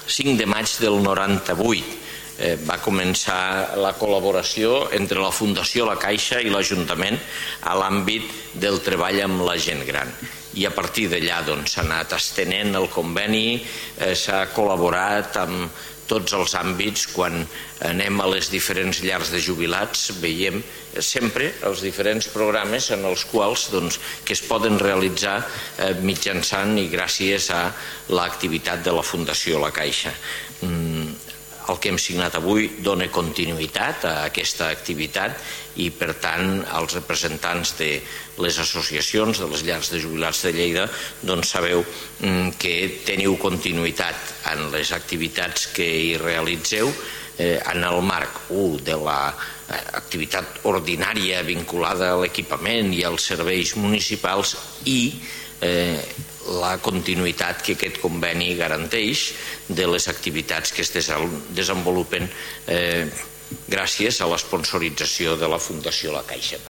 5 de maig del 98. Va començar la col·laboració entre la Fundació La Caixa i l'Ajuntament a l'àmbit del treball amb la gent gran. I a partir d'allà s'ha anat estenent el conveni, s'ha col·laborat amb tots els àmbits. Quan anem a les diferents llars de jubilats veiem sempre els diferents programes en els quals que es poden realitzar mitjançant i gràcies a l'activitat de la Fundació La Caixa. El que hem signat avui dona continuïtat a aquesta activitat i, per tant, els representants de les associacions de les llars de jubilats de Lleida sabeu que teniu continuïtat en les activitats que hi realitzeu en el marc de l'activitat ordinària vinculada a l'equipament i als serveis municipals i la continuïtat que aquest conveni garanteix de les activitats que es desenvolupen gràcies a l'esponsorització de la Fundació La Caixa.